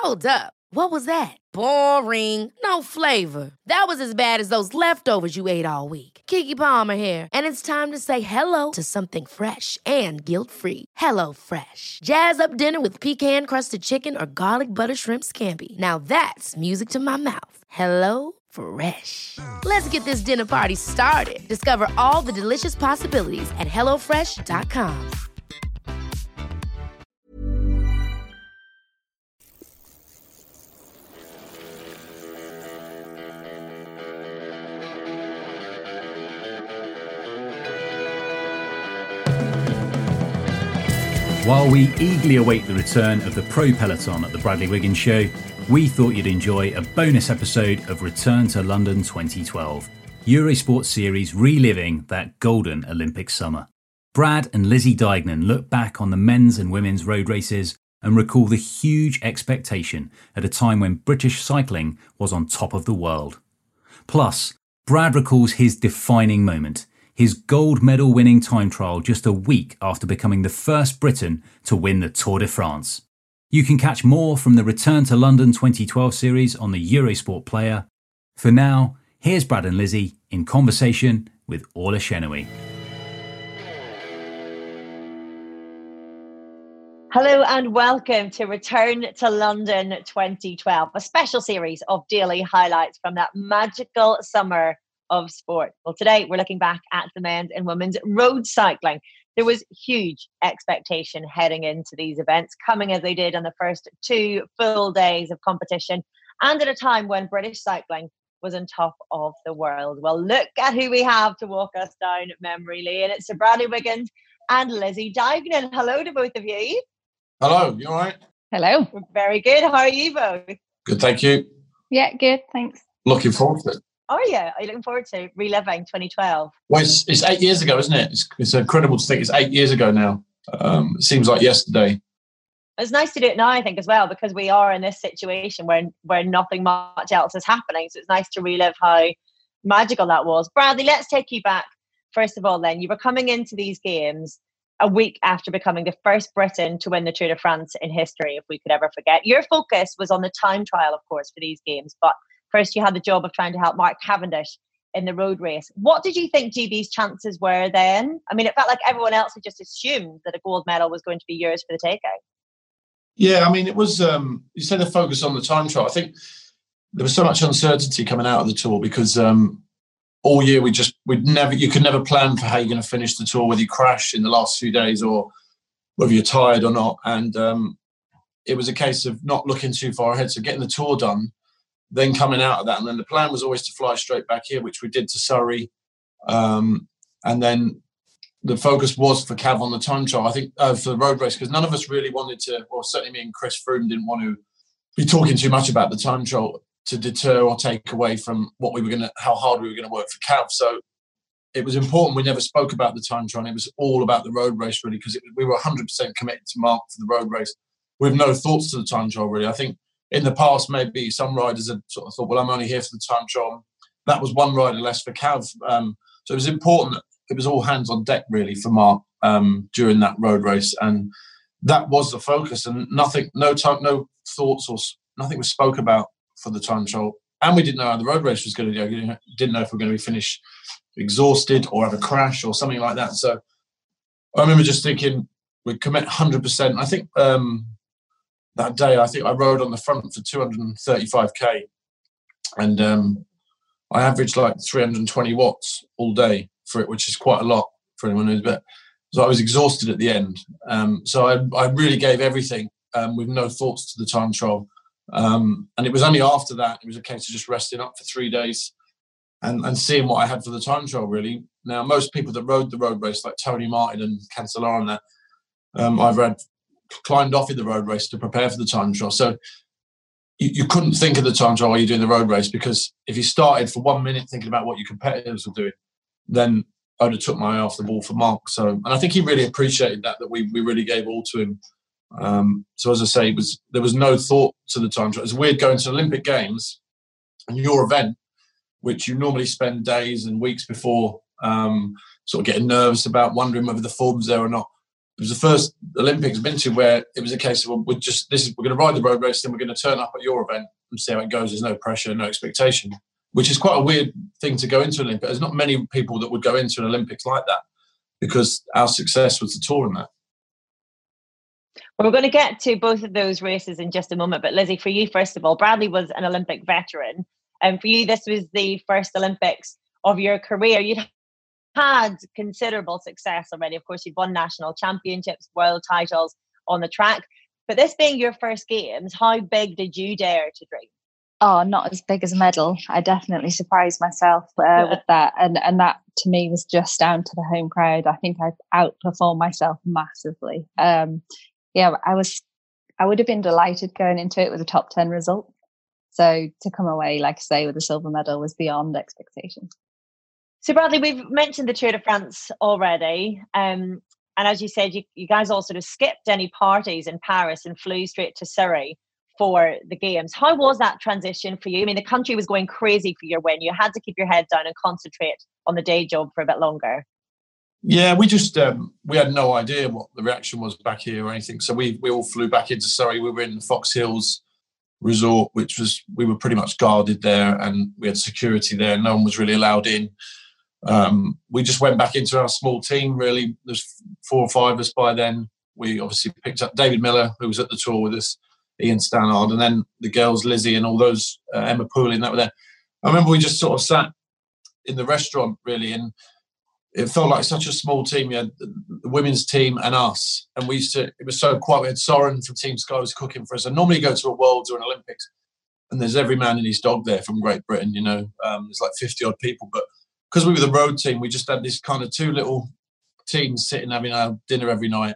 Hold up. What was that? Boring. No flavor. That was as bad as those leftovers you ate all week. Keke Palmer here, and it's time to say hello to something fresh and guilt-free. Hello Fresh. Jazz up dinner with pecan-crusted chicken or garlic butter shrimp scampi. Now that's music to my mouth. Hello Fresh. Let's get this dinner party started. Discover all the delicious possibilities at hellofresh.com. While we eagerly await the return of the Pro Peloton at the Bradley Wiggins Show, we thought you'd enjoy a bonus episode of Return to London 2012, Eurosport series reliving that golden Olympic summer. Brad and Lizzie Deignan look back on the men's and women's road races and recall the huge expectation at a time when British cycling was on top of the world. Plus, Brad recalls his defining moment, his gold medal winning time trial just a week after becoming the first Briton to win the Tour de France. You can catch more from the Return to London 2012 series on the Eurosport player. For now, here's Brad and Lizzie in conversation with Orla Chennaoui. Hello and welcome to Return to London 2012, a special series of daily highlights from that magical summer of sport. Well, today we're looking back at the men's and women's road cycling. There was huge expectation heading into these events, coming as they did on the first 2 full days of competition, and at a time when British cycling was on top of the world. Well, look at who we have to walk us down memory lane. It's Sir Bradley Wiggins and Lizzie Deignan. Hello to both of you. Hello, you all right? Hello. We're very good. How are you both? Good, thank you. Yeah, good, thanks. Looking forward to it. Are you looking forward to reliving 2012? Well, it's 8 years ago, isn't it? It's incredible to think it's 8 years ago now. It seems like yesterday. It's nice to do it now, I think, as well, because we are in this situation where nothing much else is happening. So it's nice to relive how magical that was. Bradley, let's take you back. First of all, then, you were coming into these games a week after becoming the first Briton to win the Tour de France in history, if we could ever forget. Your focus was on the time trial, of course, for these games, but first you had the job of trying to help Mark Cavendish in the road race. What did you think GB's chances were then? I mean, it felt like everyone else had just assumed that a gold medal was going to be yours for the taking. Yeah, I mean, it was, you said the focus on the time trial. I think there was so much uncertainty coming out of the Tour because all year you could never plan for how you're going to finish the Tour, whether you crash in the last few days or whether you're tired or not. And it was a case of not looking too far ahead. So getting the Tour done, then coming out of that. And then the plan was always to fly straight back here, which we did to Surrey. And then the focus was for Cav on the time trial, I think, for the road race, because none of us really wanted to, or certainly me and Chris Froome didn't want to be talking too much about the time trial to deter or take away from how hard we were going to work for Cav. So it was important we never spoke about the time trial. It was all about the road race, really, because we were 100% committed to Mark for the road race with no thoughts to the time trial, really. I think in the past, maybe some riders had sort of thought, well, I'm only here for the time trial. That was one rider less for Cav. So it was important that it was all hands on deck, really, for Mark during that road race. And that was the focus. And no thoughts or nothing was spoke about for the time trial. And we didn't know how the road race was going to go. Didn't know if we were going to be finished exhausted or have a crash or something like that. So I remember just thinking, we'd commit 100%. I think that day, I rode on the front for 235k, and I averaged like 320 watts all day for it, which is quite a lot for anyone who's bet. So I was exhausted at the end. So I really gave everything with no thoughts to the time trial. And it was only after that, it was a case of just resting up for 3 days and seeing what I had for the time trial, really. Now, most people that rode the road race, like Tony Martin and Cancellara and that, I've climbed off in the road race to prepare for the time trial. So you couldn't think of the time trial while you're doing the road race, because if you started for 1 minute thinking about what your competitors were doing, then I'd have took my eye off the ball for Mark. So, and I think he really appreciated that we really gave all to him. So as I say, there was no thought to the time trial. It's weird going to Olympic Games and your event, which you normally spend days and weeks before, sort of getting nervous about, wondering whether the form's there or not. it was the first Olympics I've been to where it was a case of, well, we're going to ride the road race, then we're going to turn up at your event and see how it goes. There's no pressure, no expectation, which is quite a weird thing to go into an Olympics. There's not many people that would go into an Olympics like that because our success was the tour in that. Well, we're going to get to both of those races in just a moment. But Lizzie, for you, first of all, Bradley was an Olympic veteran. And for you, this was the first Olympics of your career. You'd had considerable success already. Of course, you'd won national championships, world titles on the track. But this being your first games, how big did you dare to dream? Oh, not as big as a medal. I definitely surprised myself with that. And that to me was just down to the home crowd. I think I outperformed myself massively. Yeah, I would have been delighted going into it with a top 10 result. So to come away, like I say, with a silver medal was beyond expectations. So Bradley, we've mentioned the Tour de France already. And as you said, you guys all sort of skipped any parties in Paris and flew straight to Surrey for the games. How was that transition for you? I mean, the country was going crazy for your win. You had to keep your head down and concentrate on the day job for a bit longer. Yeah, we just we had no idea what the reaction was back here or anything. So we all flew back into Surrey. We were in the Fox Hills resort, we were pretty much guarded there, and we had security there. No one was really allowed in. We just went back into our small team, really. There's 4 or 5 of us by then. We obviously picked up David Miller, who was at the tour with us, Ian Stannard, and then the girls, Lizzie and all those, Emma Pooley, that were there. I remember we just sort of sat in the restaurant, really, and it felt like such a small team. You had the women's team and us, and it was so quiet. We had Soren from Team Sky was cooking for us. I normally go to a Worlds or an Olympics, and there's every man and his dog there from Great Britain, there's like 50 odd people. But because we were the road team, we just had this kind of 2 little teams sitting having our dinner every night.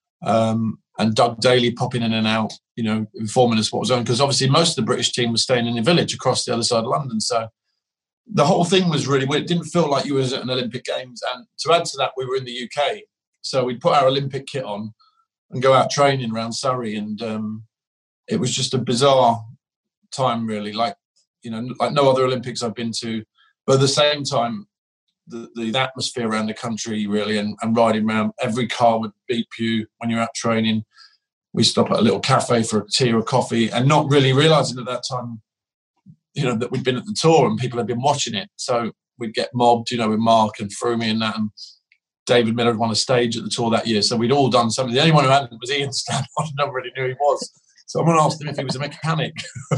And Doug Daly popping in and out, informing us what was on. Because obviously most of the British team was staying in the village across the other side of London. So the whole thing was really weird. It didn't feel like you was at an Olympic Games. And to add to that, we were in the UK. So we'd put our Olympic kit on and go out training around Surrey. And it was just a bizarre time, really, like no other Olympics I've been to. But at the same time, the atmosphere around the country, really, and riding around, every car would beep you when you're out training. We stop at a little cafe for a tea or a coffee, and not really realising at that time, that we'd been at the tour and people had been watching it. So we'd get mobbed, with Mark and Froome and that. And David Miller had won a stage at the tour that year. So we'd all done something. The only one who hadn't was Ian Stannard. No one really knew he was. Someone asked him if he was a mechanic.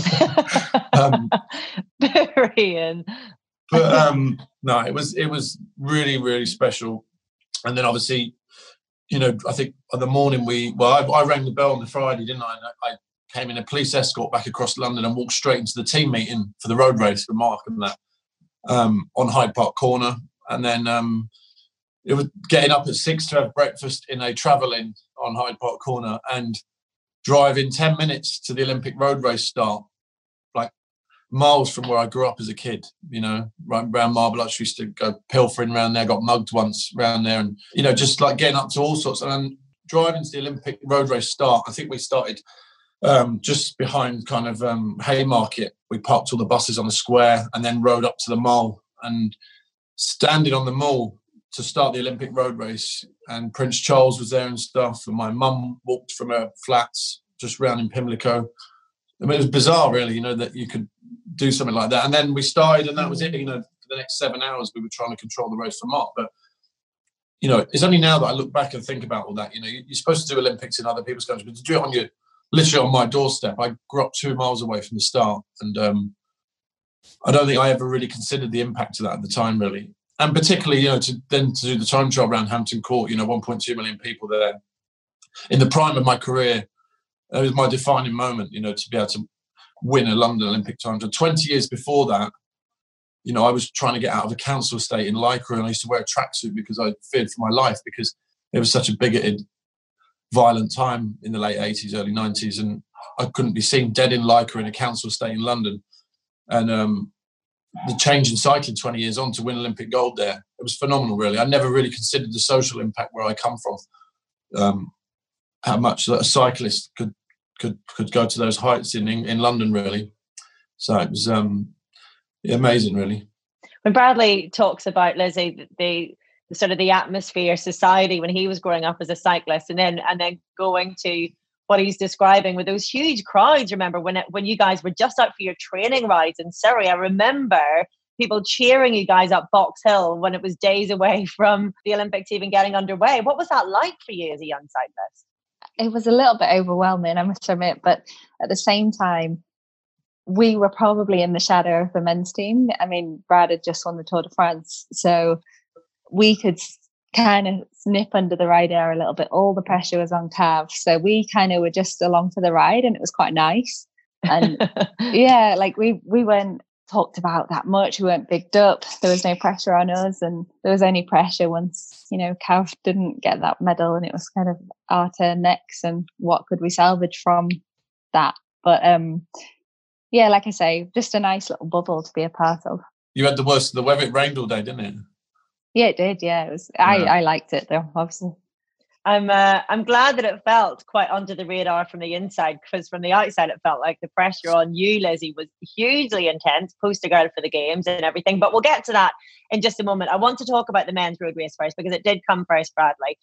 Ian. But no, it was really, really special. And then obviously, I think on the morning I rang the bell on the Friday, didn't I? And I came in a police escort back across London and walked straight into the team meeting for the road race with Mark and that on Hyde Park Corner. And then it was getting up at 6 to have breakfast in a Travel-In on Hyde Park Corner and driving 10 minutes to the Olympic road race start, like miles from where I grew up as a kid, right around Marble Arch. We used to go pilfering around there, got mugged once around there, and, just like getting up to all sorts. And then driving to the Olympic road race start, I think we started just behind kind of Haymarket. We parked all the buses on the square and then rode up to the mall, and standing on the mall to start the Olympic road race, and Prince Charles was there and stuff, and my mum walked from her flats just round in Pimlico. I mean, it was bizarre, really, that you could do something like that. And then we started, and that was it. For the next 7 hours, we were trying to control the race for Mark. But, it's only now that I look back and think about all that. You're supposed to do Olympics in other people's countries, but to do it literally on my doorstep. I grew up 2 miles away from the start, and I don't think I ever really considered the impact of that at the time, really. And particularly, to do the time trial around Hampton Court, 1.2 million people there. In the prime of my career, it was my defining moment, to be able to win a London Olympic time trial. 20 years before that, I was trying to get out of a council estate in Lycra, and I used to wear a tracksuit because I feared for my life, because it was such a bigoted, violent time in the late 80s, early 90s, and I couldn't be seen dead in Lycra in a council estate in London. And the change in cycling 20 years on to win Olympic gold there, it was phenomenal, really. I never really considered the social impact where I come from, how much a cyclist could go to those heights in London, really. So it was amazing, really. When Bradley talks about, Lizzie, the sort of the atmosphere, society when he was growing up as a cyclist, and then going to what he's describing with those huge crowds. Remember when you guys were just out for your training rides in Surrey? I remember people cheering you guys up Box Hill when it was days away from the Olympics even getting underway. What was that like for you as a young cyclist? It was a little bit overwhelming, I must admit, but at the same time, we were probably in the shadow of the men's team. I mean, Brad had just won the Tour de France, so we could kind of nip under the radar a little bit. All the pressure was on Cav, so we kind of were just along for the ride, and it was quite nice. And yeah, like we weren't talked about that much. We weren't bigged up. There was no pressure on us, and there was only pressure once, you know, Cav didn't get that medal, and it was kind of our turn next, and what could we salvage from that? But yeah, like I say, just a nice little bubble to be a part of. You had the worst of the weather. It rained all day, didn't it? Yeah, it did. Yeah, it was. Yeah. I liked it though, obviously. I'm glad that it felt quite under the radar from the inside, because from the outside it felt like the pressure on you, Lizzie, was hugely intense, poster girl for the games and everything. But we'll get to that in just a moment. I want to talk about the men's road race first, because it did come first, Bradley.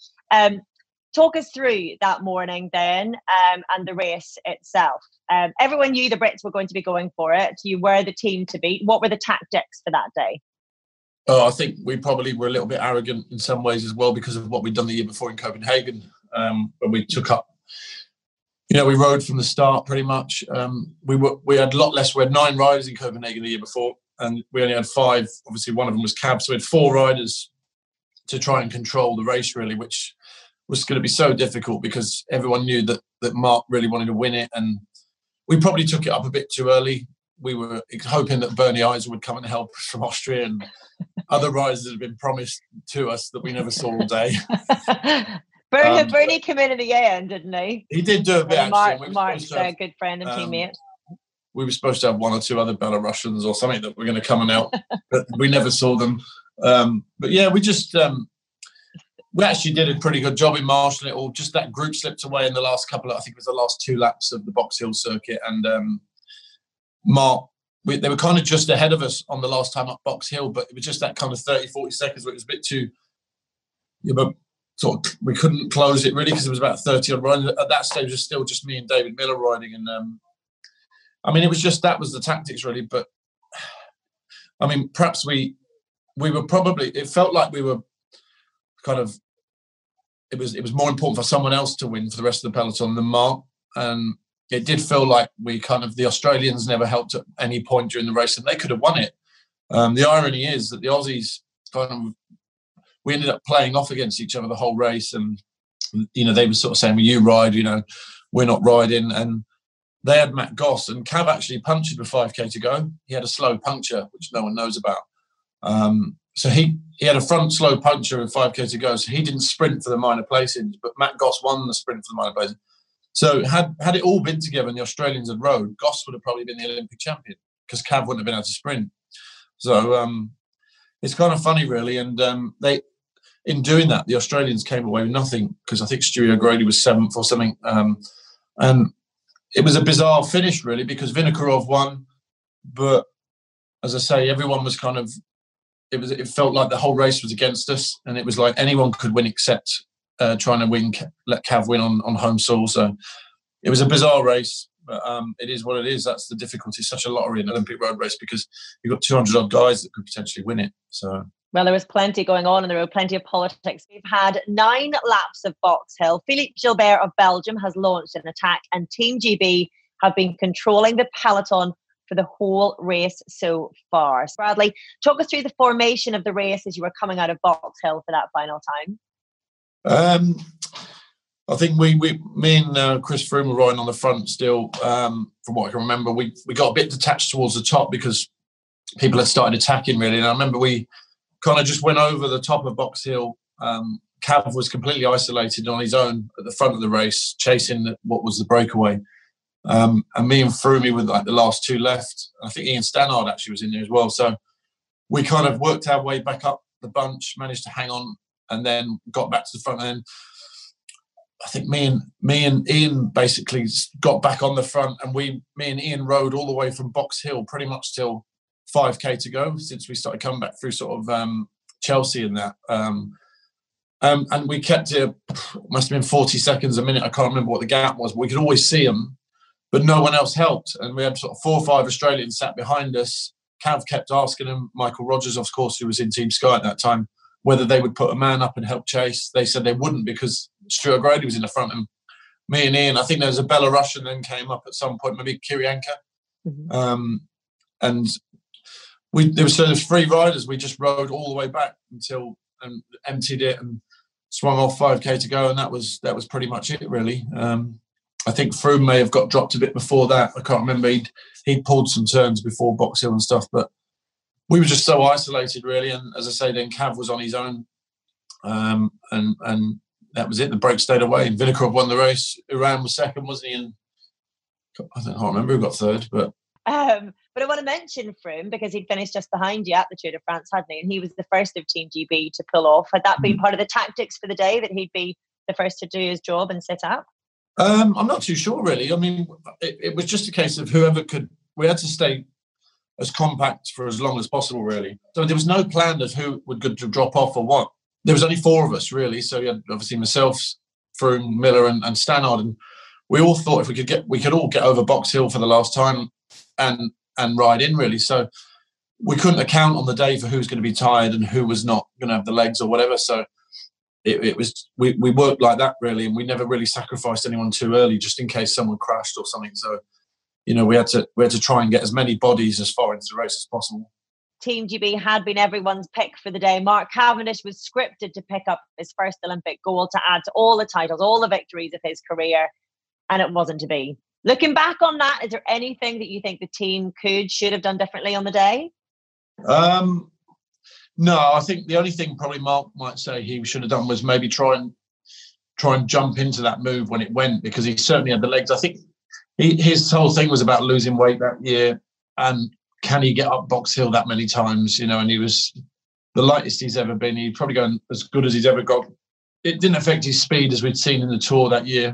Talk us through that morning then, and the race itself. Everyone knew the Brits were going to be going for it. You were the team to beat. What were the tactics for that day? Oh, I think we probably were a little bit arrogant in some ways as well, because of what we'd done the year before in Copenhagen, when we took up. You know, we rode from the start pretty much. We had a lot less. We had 9 riders in Copenhagen the year before, and we only had 5. Obviously, one of them was Cav, so we had 4 riders to try and control the race, really, which was going to be so difficult because everyone knew that Mark really wanted to win it, and we probably took it up a bit too early. We were hoping that Bernie Eisel would come and help us from Austria, and other riders that had been promised to us that we never saw all day. Bernie came in at the end, didn't he? He did do a bit, actually. Mark's a good friend and teammate. We were supposed to have 1 or 2 other Belarusians or something that were going to come and help, but we never saw them. But yeah, we just... we actually did a pretty good job in marshalling it all. Just that group slipped away in the last couple of, I think it was the last 2 laps of the Box Hill circuit. And Mark, they were kind of just ahead of us on the last time up Box Hill, but it was just that kind of 30, 40 seconds where it was a bit too, sort of, we couldn't close it really because it was about 30 odd riders. At that stage, it was still just me and David Miller riding. And I mean, it was just, that was the tactics really. But I mean, perhaps we were probably, it felt like we were kind of, it was more important for someone else to win for the rest of the peloton than Mark, and it did feel like we kind of, the Australians never helped at any point during the race, and they could have won it. The irony is that the Aussies kind of, we ended up playing off against each other the whole race, and you know, they were sort of saying, well, you ride, you know, we're not riding, and they had Matt Goss, and Cav actually punctured with 5k to go. He had a slow puncture, which no one knows about. So he had a front slow puncture with 5k to go, so he didn't sprint for the minor placings, but Matt Goss won the sprint for the minor placings. So had it all been together and the Australians had rode, Goss would have probably been the Olympic champion because Cav wouldn't have been able to sprint. So it's kind of funny, really. And they, in doing that, the Australians came away with nothing because I think Stewie O'Grady was 7th or something. And it was a bizarre finish, really, because Vinokurov won, but as I say, everyone was kind of, it felt like the whole race was against us, and it was like anyone could win except trying to let Cav win on home soil. So it was a bizarre race, but it is what it is. That's the difficulty. It's such a lottery in an Olympic road race because you've got 200 odd guys that could potentially win it. So, well, there was plenty going on, and there were plenty of politics. We've had 9 laps of Box Hill. Philippe Gilbert of Belgium has launched an attack, and Team GB have been controlling the peloton for the whole race so far. So Bradley, talk us through the formation of the race as you were coming out of Box Hill for that final time. I think me and Chris Froome were riding on the front still. From what I can remember, we got a bit detached towards the top because people had started attacking, really. And I remember we kind of just went over the top of Box Hill. Cav was completely isolated on his own at the front of the race, chasing what was the breakaway. And me and Froome were like the last 2 left. I think Ian Stannard actually was in there as well. So we kind of worked our way back up the bunch, managed to hang on, and then got back to the front end. I think me and Ian basically got back on the front, and me and Ian rode all the way from Box Hill pretty much till 5k to go, since we started coming back through sort of Chelsea and that. And we kept it, must have been 40 seconds a minute. I can't remember what the gap was, but we could always see them, but no one else helped. And we had sort of 4 or 5 Australians sat behind us. Cav kept asking them, Michael Rogers, of course, who was in Team Sky at that time, whether they would put a man up and help chase. They said they wouldn't because Stuart Grady was in the front. And me and Ian, I think there was a Belarusian then came up at some point, maybe Kirienka. Mm-hmm. And there was 3 riders. We just rode all the way back until and emptied it and swung off 5k to go, and that was pretty much it, really. I think Froome may have got dropped a bit before that. I can't remember. He'd pulled some turns before Box Hill and stuff, but we were just so isolated, really. And as I say, then Cav was on his own, and that was it. The break stayed away, and Vinokurov won the race. Uran was second, wasn't he? And I can't remember who got third, but. But I want to mention Froome because he'd finished just behind you at the Tour de France, hadn't he? And he was the first of Team GB to pull off. Had that been part of the tactics for the day, that he'd be the first to do his job and sit up? I'm not too sure, really. I mean, it was just a case of whoever could. We had to stay as compact for as long as possible, really. So there was no plan of who would go to drop off or what. There was only 4 of us, really. So you had obviously myself, Froome, Miller, and Stannard, and we all thought if we could all get over Box Hill for the last time and ride in, really. So we couldn't account on the day for who's going to be tired and who was not going to have the legs or whatever. So it was we worked like that, really, and we never really sacrificed anyone too early, just in case someone crashed or something. So, you know, we had to try and get as many bodies as far into the race as possible. Team GB had been everyone's pick for the day. Mark Cavendish was scripted to pick up his first Olympic gold to add to all the titles, all the victories of his career, and it wasn't to be. Looking back on that, is there anything that you think the team should have done differently on the day? No, I think the only thing probably Mark might say he should have done was maybe try and jump into that move when it went, because he certainly had the legs. I think his whole thing was about losing weight that year, and can he get up Box Hill that many times, you know, and he was the lightest he's ever been. He'd probably gone as good as he's ever got. It didn't affect his speed as we'd seen in the Tour that year.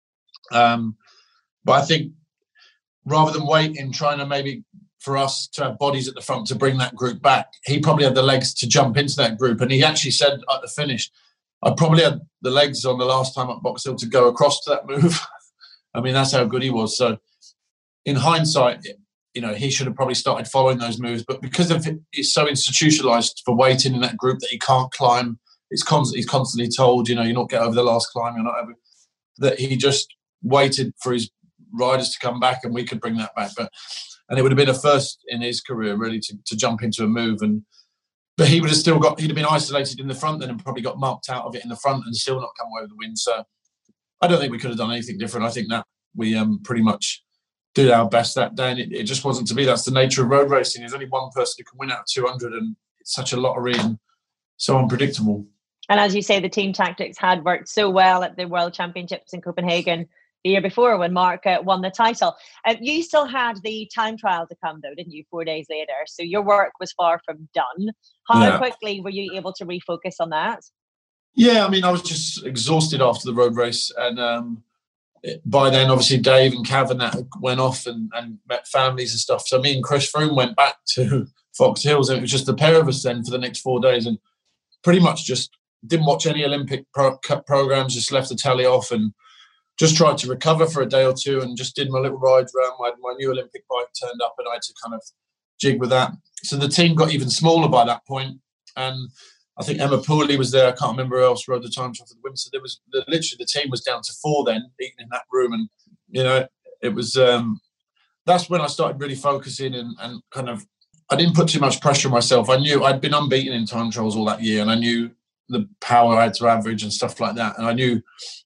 But I think rather than waiting, trying to maybe for us to have bodies at the front to bring that group back, he probably had the legs to jump into that group. And he actually said at the finish, I probably had the legs on the last time at Box Hill to go across to that move. I mean, that's how good he was. So in hindsight, you know, he should have probably started following those moves. But because of he's so institutionalized for waiting in that group that he can't climb, he's constantly told, you know, you're not get over the last climb, you're not over, that he just waited for his riders to come back and we could bring that back. And it would have been a first in his career, really, to jump into a move. But he would have still he'd have been isolated in the front then and probably got marked out of it in the front and still not come away with the win. So I don't think we could have done anything different. I think that we pretty much did our best that day, and it just wasn't to be. That's the nature of road racing. There's only one person who can win out of 200, and it's such a lottery and so unpredictable. And as you say, the team tactics had worked so well at the World Championships in Copenhagen the year before when Mark won the title. You still had the time trial to come, though, didn't you, 4 days later? So your work was far from done. How quickly were you able to refocus on that? Yeah, I mean, I was just exhausted after the road race. And by then, obviously, Dave and Cav and that went off and met families and stuff. So me and Chris Froome went back to Fox Hills, and it was just the pair of us then for the next 4 days, and pretty much just didn't watch any Olympic programs, just left the telly off and just tried to recover for a day or two and just did my little rides around. My new Olympic bike turned up and I had to kind of jig with that. So the team got even smaller by that point. And I think Emma Pooley was there. I can't remember who else rode the time trial for the Windsor. There was literally the team was down to 4 then, eating in that room. And, you know, it was, that's when I started really focusing and kind of, I didn't put too much pressure on myself. I knew I'd been unbeaten in time trials all that year, and I knew the power I had to average and stuff like that. And I knew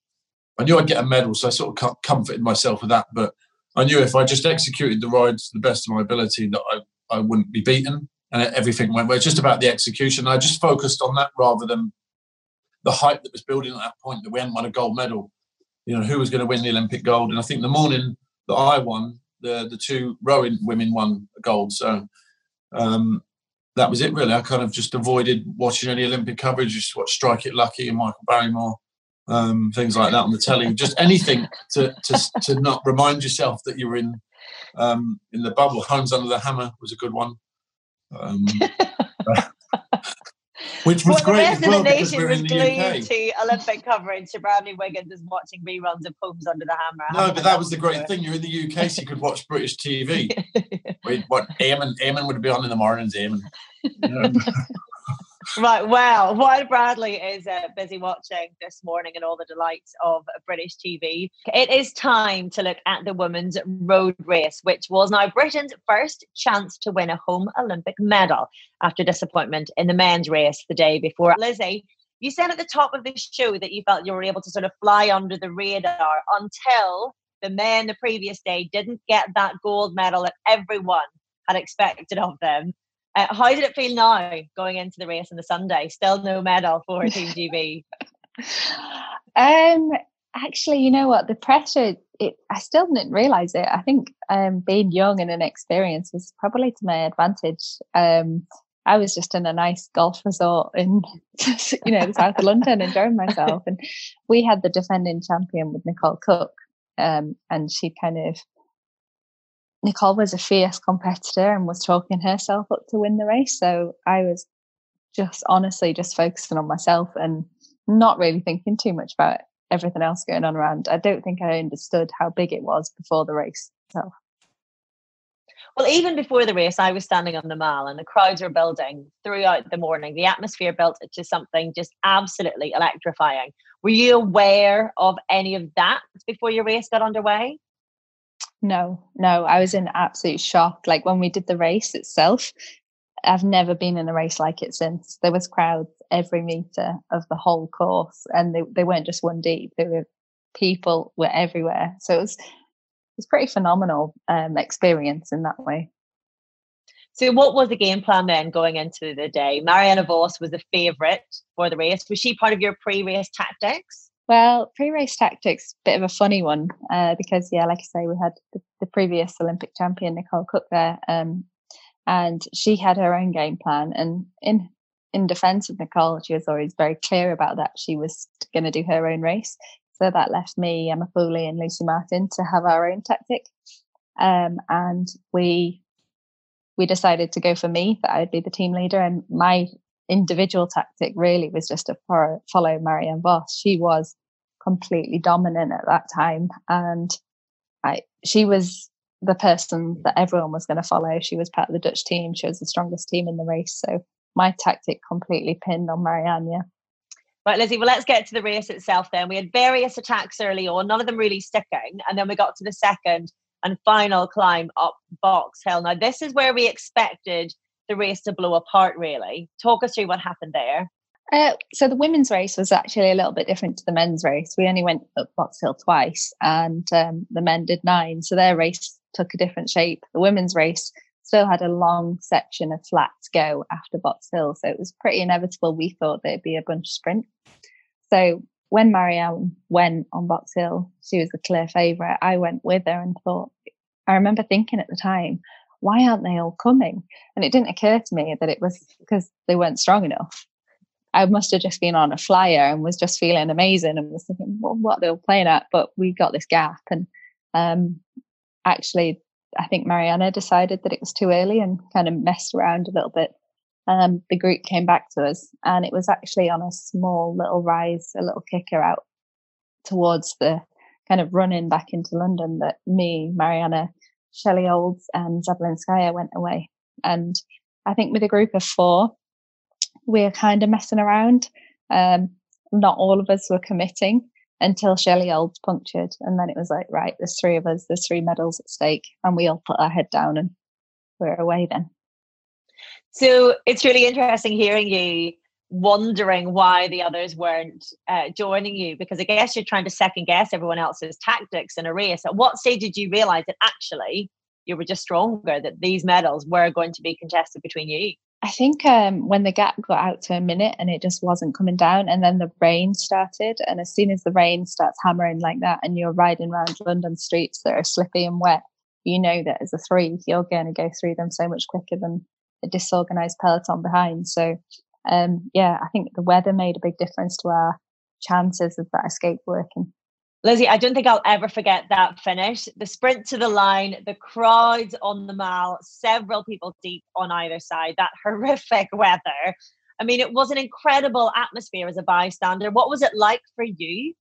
I'd get a medal, so I sort of comforted myself with that. But I knew if I just executed the rides to the best of my ability that I wouldn't be beaten, and everything went well. It's just about the execution. I just focused on that rather than the hype that was building at that point that we hadn't won a gold medal. You know, who was going to win the Olympic gold? And I think the morning that I won, the 2 rowing women won a gold. So that was it, really. I kind of just avoided watching any Olympic coverage. Just watched Strike It Lucky and Michael Barrymore. Things like that on the telly, just anything to not remind yourself that you're in the bubble. Homes Under the Hammer was a good one. Which was Well, the great rest as of the well because nation we're was in the glued UK. to Olympic coverage. So Bradley Wiggins is watching reruns of Homes Under the Hammer. No, but that was the great thing. You're in the UK, so you could watch British TV. What Eamon would be on in the mornings, Eamon. Right, well, while Bradley is busy watching this morning and all the delights of British TV, it is time to look at the women's road race, which was now Britain's first chance to win a home Olympic medal after disappointment in the men's race the day before. Lizzie, you said at the top of the show that you felt you were able to sort of fly under the radar until the men the previous day didn't get that gold medal that everyone had expected of them. How did it feel now going into the race on the Sunday? Still no medal for Team GB. Actually, you know what? The pressure, I still didn't realise it. I think being young and inexperienced was probably to my advantage. I was just in a nice golf resort in, the south of London, enjoying myself. And we had the defending champion with Nicole Cook. And Nicole was a fierce competitor and was talking herself up to win the race. So I was just focusing on myself and not really thinking too much about everything else going on around. I don't think I understood how big it was before the race itself. Well, even before the race, I was standing on the Mall and the crowds were building throughout the morning. The atmosphere built to something just absolutely electrifying. Were you aware of any of that before your race got underway? No, I was in absolute shock. Like when we did the race itself, I've never been in a race like it since. There was crowds every metre of the whole course, and they weren't just one deep. People were everywhere. So it was pretty phenomenal experience in that way. So what was the game plan then going into the day? Marianne Vos was the favourite for the race. Was she part of your pre-race tactics? Well, pre-race tactics, bit of a funny one because, like I say, we had the previous Olympic champion, Nicole Cook, there, and she had her own game plan. And in defence of Nicole, she was always very clear about that. She was going to do her own race. So that left me, Emma Pooley and Lucy Martin to have our own tactic. And we decided to go for me, that I'd be the team leader. And my individual tactic really was just to follow Marianne Vos. She was completely dominant at that time, and she was the person that everyone was going to follow. She was part of the Dutch team. She was the strongest team in the race. So my tactic completely pinned on Marianne. Yeah. Right, Lizzie, well, let's get to the race itself then. We had various attacks early on, none of them really sticking, and then we got to the second and final climb up Box Hill. Now, this is where we expected the race to blow apart, really. Talk us through what happened there. So the women's race was actually a little bit different to the men's race. We only went up Box Hill twice, and the men did 9. So their race took a different shape. The women's race still had a long section of flat to go after Box Hill. So it was pretty inevitable. We thought there'd be a bunch sprint. So when Marianne went on Box Hill, she was the clear favourite. I went with her and I remember thinking at the time, why aren't they all coming? And it didn't occur to me that it was because they weren't strong enough. I must have just been on a flyer and was just feeling amazing and was thinking, well, what they were playing at. But we got this gap. And actually, I think Marianne decided that it was too early and kind of messed around a little bit. The group came back to us, and it was actually on a small little rise, a little kicker out towards the kind of running back into London that me, Marianne, Shelley Olds and Zabelinskaya went away. And I think with a group of 4, we were kind of messing around. Not all of us were committing until Shelley Olds punctured. And then it was like, right, there's 3 of us, there's 3 medals at stake. And we all put our head down and we're away then. So it's really interesting hearing you wondering why the others weren't joining you, because I guess you're trying to second guess everyone else's tactics in a race. At what stage did you realise that actually you were just stronger, that these medals were going to be contested between you? I think when the gap got out to a minute and it just wasn't coming down, and then the rain started, and as soon as the rain starts hammering like that and you're riding around London streets that are slippy and wet, you know that as a 3 you're going to go through them so much quicker than a disorganised peloton behind. So I think the weather made a big difference to our chances of that escape working. Lizzie, I don't think I'll ever forget that finish. The sprint to the line, the crowds on the Mall, several people deep on either side, that horrific weather. I mean, it was an incredible atmosphere as a bystander. What was it like for you?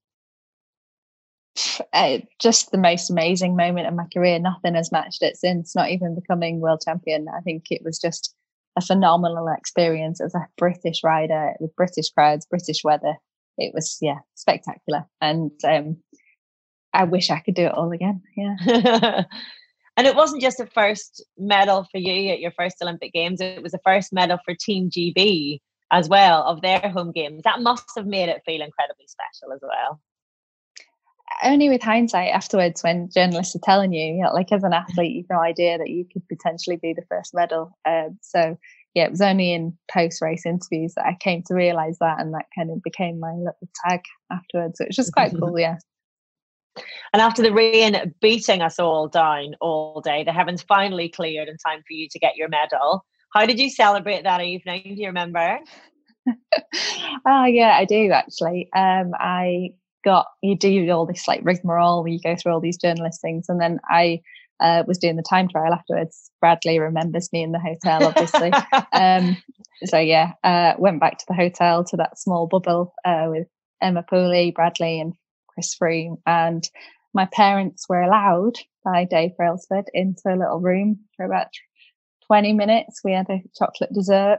Just the most amazing moment of my career. Nothing has matched it since, not even becoming world champion. I think it was just a phenomenal experience as a British rider with British crowds, British weather. It was, spectacular. And I wish I could do it all again. Yeah. And it wasn't just a first medal for you at your first Olympic Games. It was the first medal for Team GB as well of their home games. That must have made it feel incredibly special as well. Only with hindsight afterwards, when journalists are telling you, like as an athlete, you've no idea that you could potentially be the first medal. So it was only in post-race interviews that I came to realise that, and that kind of became my little tag afterwards. So it was just quite cool, yeah. And after the rain beating us all down all day, the heavens finally cleared in time for you to get your medal. How did you celebrate that evening? Do you remember? Yeah, I do actually. You do all this like rigmarole where you go through all these journalist things, and then I was doing the time trial afterwards. Bradley remembers me in the hotel, obviously. Went back to the hotel, to that small bubble with Emma Pooley, Bradley and Chris Froome, and my parents were allowed by Dave Brailsford into a little room for about 20 minutes. We had a chocolate dessert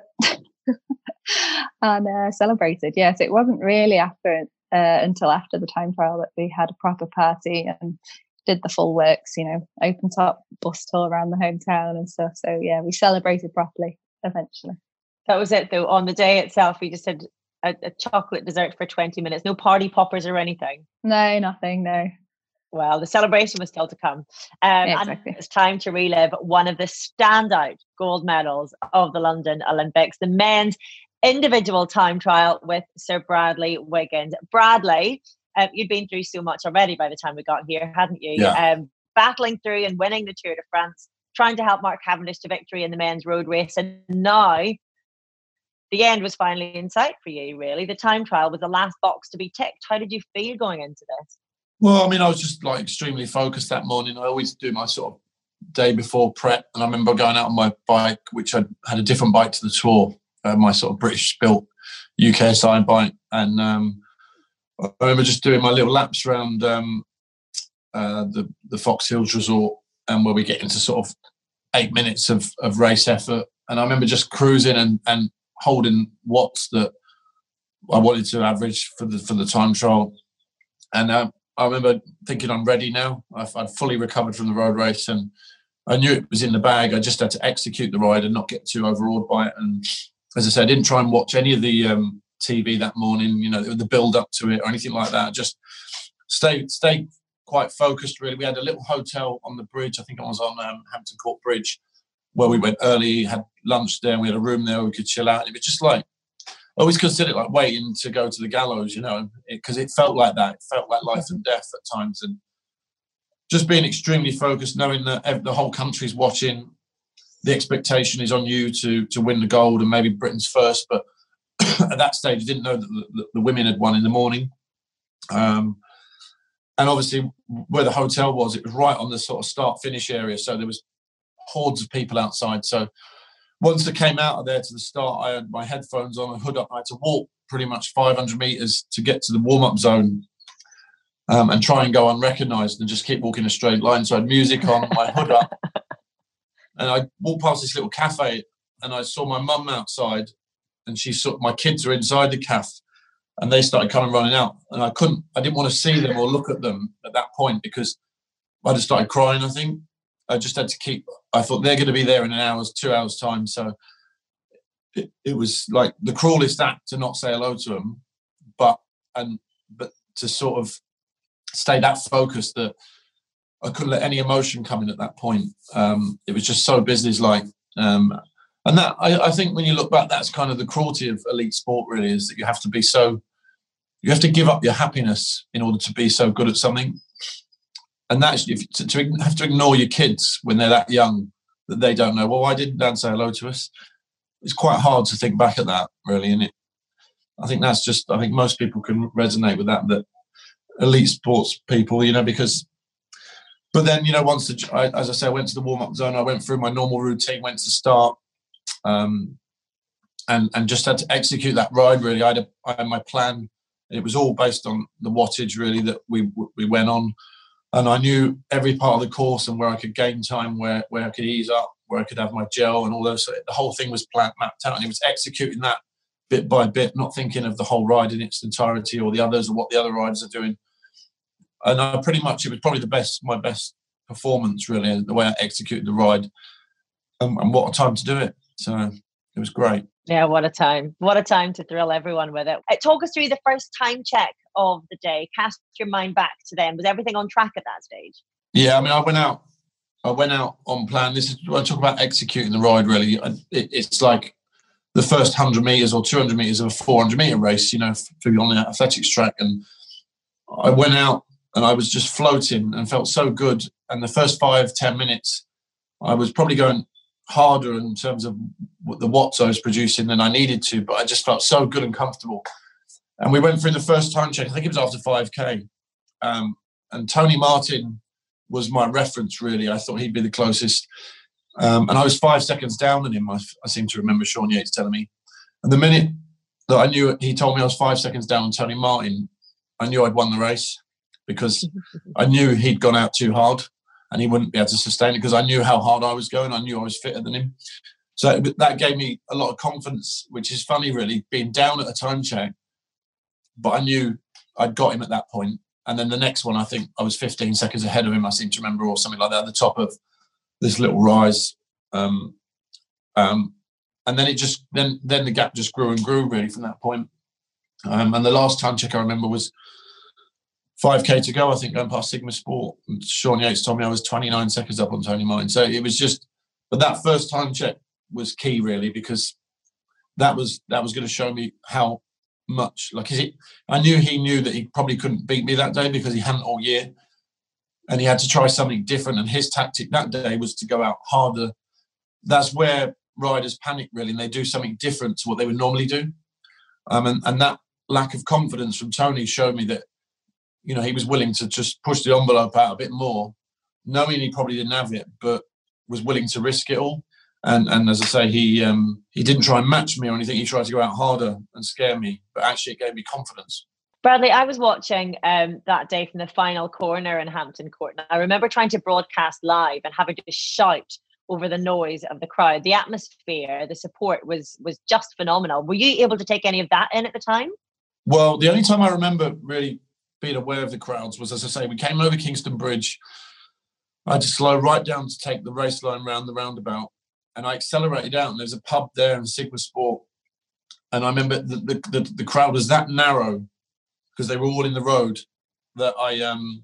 and celebrated. Yes, it wasn't really until after the time trial that we had a proper party and did the full works, open top bus tour around the hometown and stuff. So yeah, we celebrated properly eventually. That was it though. On the day itself, we just had a chocolate dessert for 20 minutes. No party poppers or anything? No, nothing, no. Well, the celebration was still to come. Exactly. And it's time to relive one of the standout gold medals of the London Olympics, the men's individual time trial with Sir Bradley Wiggins. Bradley, you'd been through so much already by the time we got here, hadn't you? Yeah. Battling through and winning the Tour de France, trying to help Mark Cavendish to victory in the men's road race. And now the end was finally in sight for you, really. The time trial was the last box to be ticked. How did you feel going into this? Well, I mean, I was just like extremely focused that morning. I always do my sort of day before prep. And I remember going out on my bike, which I had a different bike to the Tour, my sort of British built UKSI bike. And I remember just doing my little laps around the Fox Hills Resort, and where we get into sort of 8 minutes of race effort. And I remember just cruising and holding watts that I wanted to average for the time trial. And I remember thinking, I'm ready now. I'd fully recovered from the road race, and I knew it was in the bag. I just had to execute the ride and not get too overawed by it. And as I said, I didn't try and watch any of the TV that morning, the build up to it or anything like that. Just stay quite focused, really. We had a little hotel on the bridge. I think I was on Hampton Court Bridge, where we went early, had lunch there, and we had a room there where we could chill out. And it was just like, I always consider it like waiting to go to the gallows, because it felt like that. It felt like life and death at times. And just being extremely focused, knowing that the whole country's watching, the expectation is on you to win the gold and maybe Britain's first. But at that stage, I didn't know that the women had won in the morning. And obviously, where the hotel was, it was right on the sort of start-finish area. So there was hordes of people outside. So once I came out of there to the start, I had my headphones on, a hood up. I had to walk pretty much 500 metres to get to the warm-up zone and try and go unrecognised and just keep walking a straight line. So I had music on, my hood up. And I walked past this little cafe and I saw my mum outside, and my kids were inside the cafe, and they started kind of running out. And I didn't want to see them or look at them at that point, because I just started crying, I think. I just had to I thought they're going to be there in 2 hours time. So it was like the cruelest act to not say hello to them, but to sort of stay that focused that I couldn't let any emotion come in at that point. It was just so businesslike. And that, I think when you look back, that's kind of the cruelty of elite sport, really, is that you have to give up your happiness in order to be so good at something. And that's to have to ignore your kids when they're that young, that they don't know, well, why didn't Dan say hello to us? It's quite hard to think back at that, really. And I think most people can resonate with that elite sports people, because, but then, once as I say, I went to the warm-up zone, I went through my normal routine, went to start. and just had to execute that ride. Really, I had my plan. It was all based on the wattage really that we went on, and I knew every part of the course and where I could gain time, where I could ease up, where I could have my gel, and all those. So the whole thing was mapped out, and it was executing that bit by bit, not thinking of the whole ride in its entirety or the others or what the other riders are doing. And it was probably my best performance really, the way I executed the ride, and what a time to do it. So it was great. Yeah, what a time to thrill everyone with it. Talk us through the first time check of the day. Cast your mind back to then. Was everything on track at that stage? Yeah, I mean, I went out on plan. This is when I talk about executing the ride really. It's like the first 100 metres or 200 metres of a 400 metre race, you know, on the athletics track. And I went out and I was just floating and felt so good. And the first 5-10 minutes, I was probably going harder in terms of the watts I was producing than I needed to, but I just felt so good and comfortable. And we went through the first time check, I think it was after 5K. And Tony Martin was my reference, really. I thought he'd be the closest. And I was 5 seconds down on him. I seem to remember Sean Yates telling me. And the minute that I knew he told me I was 5 seconds down on Tony Martin, I knew I'd won the race, because I knew he'd gone out too hard and he wouldn't be able to sustain it, because I knew how hard I was going. I knew I was fitter than him. So that gave me a lot of confidence, which is funny, really, being down at a time check. But I knew I'd got him at that point. And then the next one, I think I was 15 seconds ahead of him, I seem to remember, or something like that, at the top of this little rise. And then it just, then the gap just grew and grew, really, from that point. And the last time check I remember was 5K to go, I think, going past Sigma Sport. And Sean Yates told me I was 29 seconds up on Tony Martin. So it was just, but that first time check was key, really, because that was going to show me how much, like, I knew he knew that he probably couldn't beat me that day because he hadn't all year, and he had to try something different. And his tactic that day was to go out harder. That's where riders panic, really, and they do something different to what they would normally do. And that lack of confidence from Tony showed me that, you know, he was willing to just push the envelope out a bit more, knowing he probably didn't have it, but was willing to risk it all. And as I say, he didn't try and match me or anything. He tried to go out harder and scare me, but actually it gave me confidence. Bradley, I was watching that day from the final corner in Hampton Court. And I remember trying to broadcast live and having to shout over the noise of the crowd. The atmosphere, the support was just phenomenal. Were you able to take any of that in at the time? Well, the only time I remember really being aware of the crowds was, as I say, we came over Kingston Bridge. I had to slow right down to take the race line round the roundabout. And I accelerated out, and there's a pub there in Sigma Sport. And I remember the crowd was that narrow, because they were all in the road, that I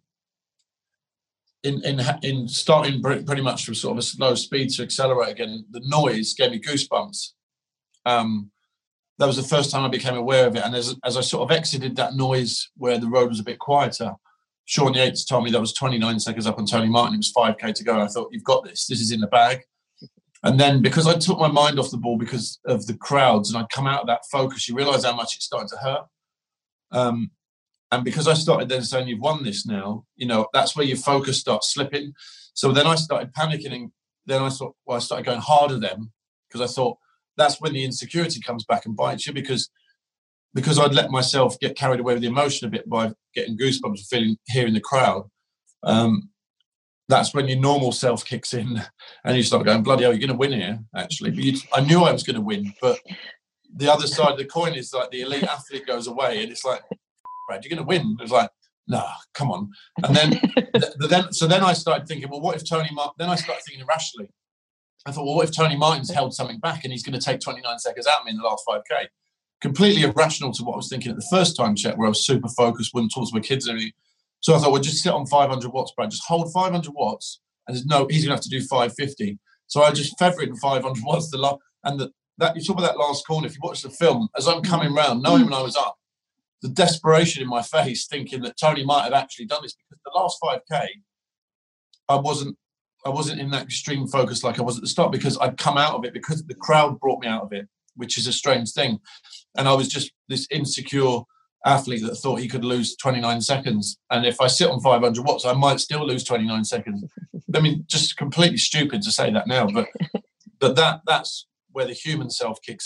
in starting pretty much from sort of a slow speed to accelerate again, the noise gave me goosebumps. That was the first time I became aware of it. And as I sort of exited that noise where the road was a bit quieter, Sean Yates told me that was 29 seconds up on Tony Martin. It was 5K to go. And I thought, you've got this. This is in the bag. And then because I took my mind off the ball because of the crowds and I'd come out of that focus, you realise how much it started to hurt. And because I started then saying, you've won this now, you know, that's where your focus starts slipping. So then I started panicking, and then I thought, well, I started going harder then, because I thought that's when the insecurity comes back and bites you, because I'd let myself get carried away with the emotion a bit by getting goosebumps and hearing the crowd. That's when your normal self kicks in and you start going, bloody hell, you're going to win here, actually. But I knew I was going to win, but the other side of the coin is like the elite athlete goes away and it's like, Brad, you're going to win. It's like, no, come on. And then, so then I started thinking, well, what if Tony Martin, then I started thinking irrationally. I thought, well, what if Tony Martin's held something back and he's going to take 29 seconds out of me in the last 5K? Completely irrational to what I was thinking at the first time check, where I was super focused, wouldn't talk to my kids and everything. So I thought, well, just sit on 500 watts, Brad. Just hold 500 watts. And he's going to have to do 550. So I just feather it in 500 watts. And that you talk about that last corner. If you watch the film, as I'm coming round, knowing when I was up, the desperation in my face, thinking that Tony might have actually done this, because the last 5K, I wasn't in that extreme focus like I was at the start, because I'd come out of it because the crowd brought me out of it, which is a strange thing. And I was just this insecure athlete that thought he could lose 29 seconds. And if I sit on 500 watts, I might still lose 29 seconds. I mean, just completely stupid to say that now, but that's where the human self kicks in.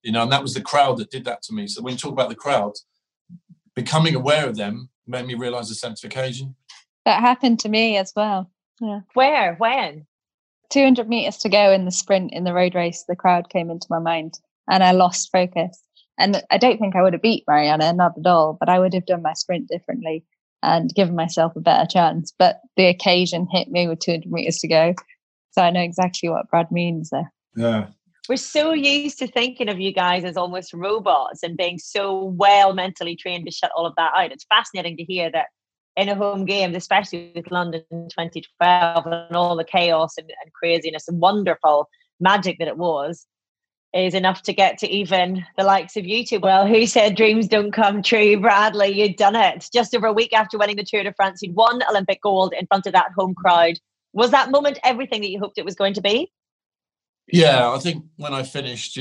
and that was the crowd that did that to me. So when you talk about the crowd, becoming aware of them made me realise the sense of occasion. That happened to me as well. Yeah. Where? When? 200 meters to go in the sprint in the road race, the crowd came into my mind and I lost focus. And I don't think I would have beat Marianne, not at all, but I would have done my sprint differently and given myself a better chance. But the occasion hit me with 200 meters to go. So I know exactly what Brad means there. Yeah. We're so used to thinking of you guys as almost robots and being so well mentally trained to shut all of that out. It's fascinating to hear that in a home game, especially with London 2012 and all the chaos and craziness and wonderful magic that it was, is enough to get to even the likes of you two. Well, who said dreams don't come true? Bradley, you'd done it. Just over a week after winning the Tour de France, you'd won Olympic gold in front of that home crowd. Was that moment everything that you hoped it was going to be? Yeah, I think when I finished,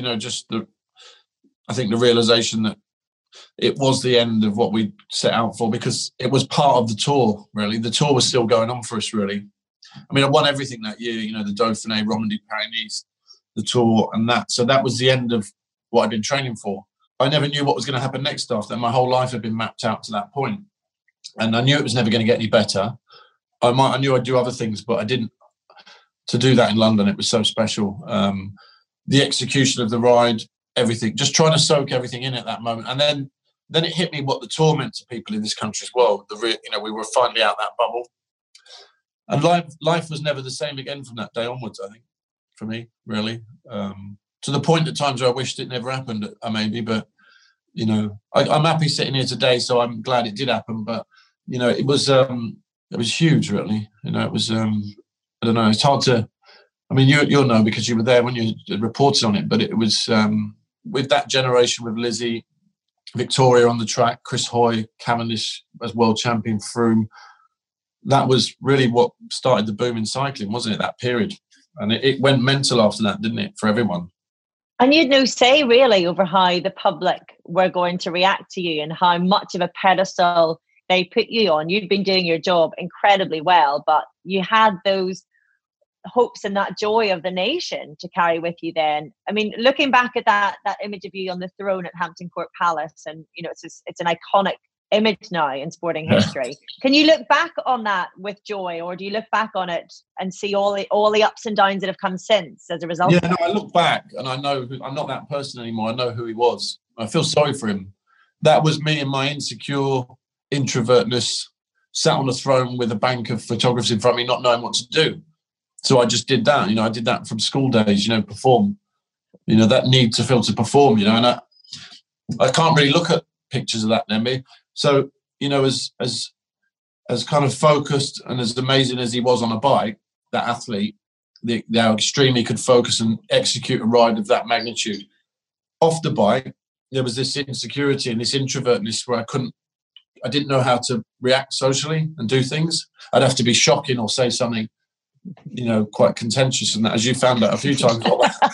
I think the realisation that it was the end of what we set out for, because it was part of the tour, really. The tour was still going on for us, really. I mean, I won everything that year, the Dauphiné, Romandie, Paris-Nice, the tour and that. So that was the end of what I'd been training for. I never knew what was going to happen next after that. My whole life had been mapped out to that point. And I knew it was never going to get any better. I knew I'd do other things, but I didn't. To do that in London, it was so special. The execution of the ride, everything, just trying to soak everything in at that moment. And then it hit me what the tour meant to people in this country as well. We were finally out that bubble. And life was never the same again from that day onwards, I think, for me, really. To the point at times where I wished it never happened, maybe. But, I'm happy sitting here today, so I'm glad it did happen. But, it was huge, really. It was... I don't know. It's hard to. I mean, you'll know because you were there when you reported on it. But it was with that generation, with Lizzie, Victoria on the track, Chris Hoy, Cavendish as world champion, Froome. That was really what started the boom in cycling, wasn't it? That period, and it went mental after that, didn't it, for everyone? And you'd no say really over how the public were going to react to you and how much of a pedestal they put you on. You'd been doing your job incredibly well, but you had those hopes and that joy of the nation to carry with you then. I mean, looking back at that image of you on the throne at Hampton Court Palace, and it's an iconic image now in sporting history. Can you look back on that with joy, or do you look back on it and see all the ups and downs that have come since as a result? Yeah, no, I look back and I know I'm not that person anymore. I know who he was. I feel sorry for him. That was me and my insecure introvertness, sat on a throne with a bank of photographers in front of me, not knowing what to do. So I just did that. I did that from school days, perform. That need to feel to perform, and I can't really look at pictures of that then. So, as kind of focused and as amazing as he was on a bike, that athlete, how extremely could focus and execute a ride of that magnitude. Off the bike, there was this insecurity and this introvertness where I didn't know how to react socially and do things. I'd have to be shocking or say something, quite contentious, and that, as you found out a few times.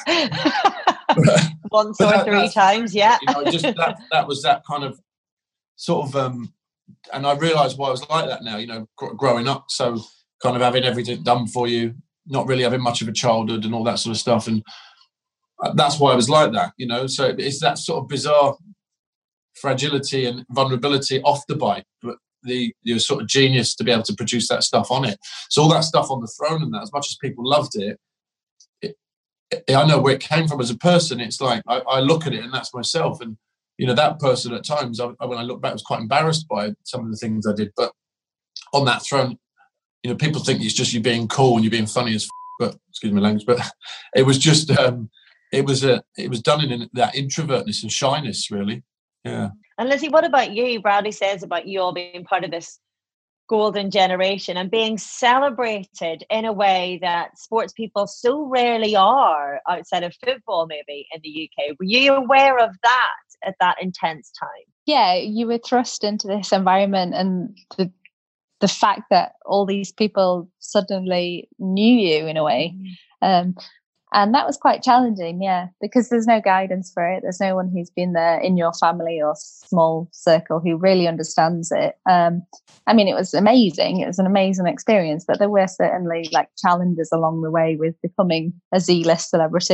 Once or three times, yeah. Just that was that kind of sort of, and I realised why I was like that now. Growing up, so kind of having everything done for you, not really having much of a childhood and all that sort of stuff, and that's why I was like that. So it's that sort of bizarre fragility and vulnerability off the bike, but your sort of genius to be able to produce that stuff on it. So all that stuff on the throne and that, as much as people loved it, I know where it came from as a person. It's like I look at it and that's myself. And that person at times, when I look back, I was quite embarrassed by some of the things I did. But on that throne, people think it's just you being cool and you being funny as but excuse my language. But it was just it was done in that introvertness and shyness, really. Yeah. And Lizzie, what about you? Bradley says about you all being part of this golden generation and being celebrated in a way that sports people so rarely are outside of football, maybe in the UK. Were you aware of that at that intense time? Yeah, you were thrust into this environment, and the fact that all these people suddenly knew you in a way. And that was quite challenging, yeah, because there's no guidance for it. There's no one who's been there in your family or small circle who really understands it. I mean, it was amazing. It was an amazing experience, but there were certainly like challenges along the way with becoming a Z-list celebrity.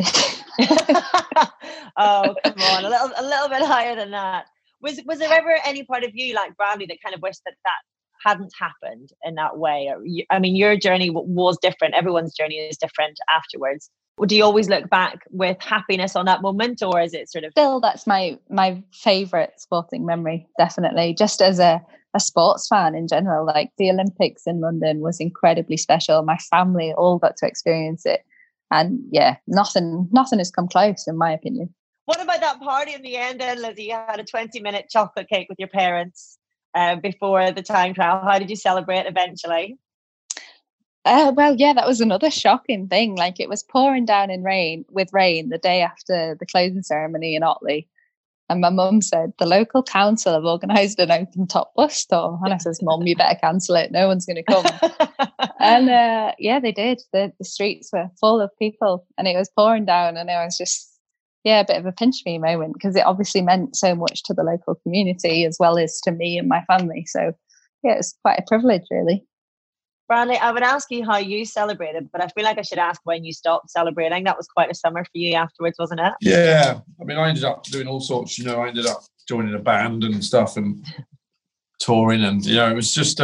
Oh, come on, a little bit higher than that. Was there ever any part of you, like Bradley, that kind of wished that hadn't happened in that way? I mean, your journey was different. Everyone's journey is different afterwards. Do you always look back with happiness on that moment, or is it sort of... Still, that's my favourite sporting memory, definitely. Just as a sports fan in general, like the Olympics in London was incredibly special. My family all got to experience it. And yeah, nothing has come close, in my opinion. What about that party in the end then, Lizzie? You had a 20-minute chocolate cake with your parents before the time trial. How did you celebrate eventually? Well, yeah, that was another shocking thing. Like, it was pouring down with rain the day after the closing ceremony in Otley. And my mum said, the local council have organised an open top bus tour. And I says, Mum, you better cancel it. No one's going to come. And yeah, they did. The streets were full of people and it was pouring down. And it was just, yeah, a bit of a pinch me moment, because it obviously meant so much to the local community as well as to me and my family. So yeah, it was quite a privilege, really. Bradley, I would ask you how you celebrated, but I feel like I should ask when you stopped celebrating. That was quite a summer for you afterwards, wasn't it? Yeah. I mean, I ended up doing all sorts, I ended up joining a band and stuff and touring, and, it was just,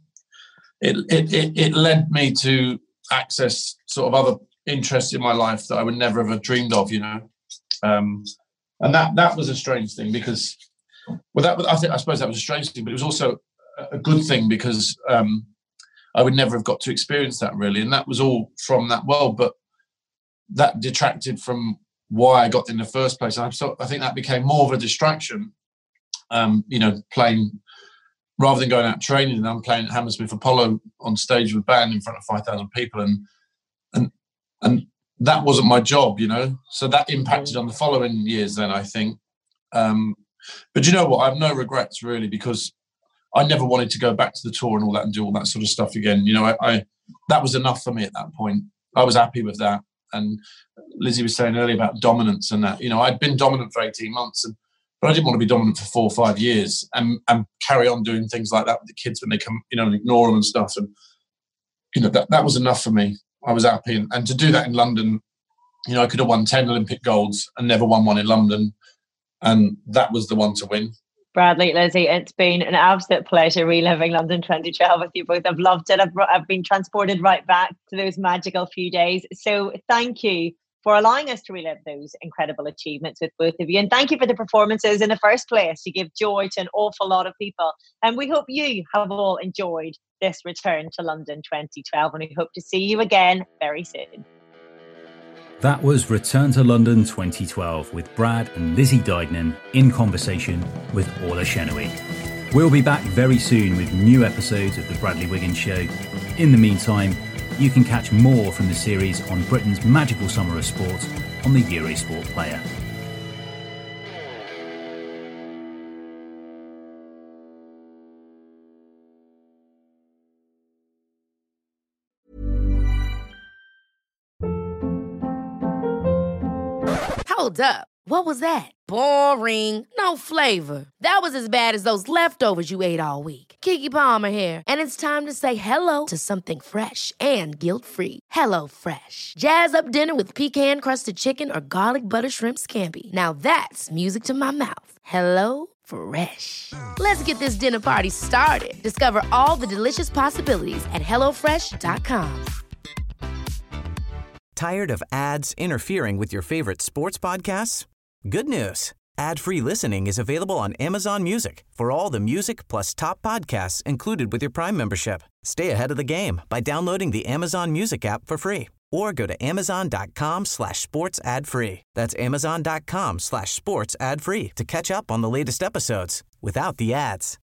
it led me to access sort of other interests in my life that I would never have dreamed of, and that was a strange thing, because, I suppose that was a strange thing, but it was also a good thing, because, I would never have got to experience that, really. And that was all from that world, but that detracted from why I got in the first place. I think that became more of a distraction, playing, rather than going out training. And I'm playing at Hammersmith Apollo on stage with a band in front of 5,000 people. And that wasn't my job, So that impacted on the following years then, I think. But you know what? I have no regrets, really, because I never wanted to go back to the tour and all that and do all that sort of stuff again. That was enough for me at that point. I was happy with that. And Lizzie was saying earlier about dominance and that, I'd been dominant for 18 months, but I didn't want to be dominant for 4 or 5 years and carry on doing things like that with the kids when they come, and ignore them and stuff. And, that was enough for me. I was happy. And to do that in London, I could have won 10 Olympic golds and never won one in London. And that was the one to win. Bradley, Lizzie, it's been an absolute pleasure reliving London 2012 with you both. I've loved it. I've been transported right back to those magical few days. So thank you for allowing us to relive those incredible achievements with both of you. And thank you for the performances in the first place. You give joy to an awful lot of people. And we hope you have all enjoyed this return to London 2012. And we hope to see you again very soon. That was Return to London 2012 with Brad and Lizzie Deignan in conversation with Orla Chennaoui. We'll be back very soon with new episodes of The Bradley Wiggins Show. In the meantime, you can catch more from the series on Britain's magical summer of sport on the Eurosport Player. Hold up. What was that? Boring. No flavor. That was as bad as those leftovers you ate all week. Keke Palmer here, and it's time to say hello to something fresh and guilt-free. Hello Fresh. Jazz up dinner with pecan-crusted chicken or garlic butter shrimp scampi. Now that's music to my mouth. Hello Fresh. Let's get this dinner party started. Discover all the delicious possibilities at HelloFresh.com. Tired of ads interfering with your favorite sports podcasts? Good news. Ad-free listening is available on Amazon Music for all the music plus top podcasts included with your Prime membership. Stay ahead of the game by downloading the Amazon Music app for free or go to amazon.com/sports ad free. That's amazon.com/sports ad free to catch up on the latest episodes without the ads.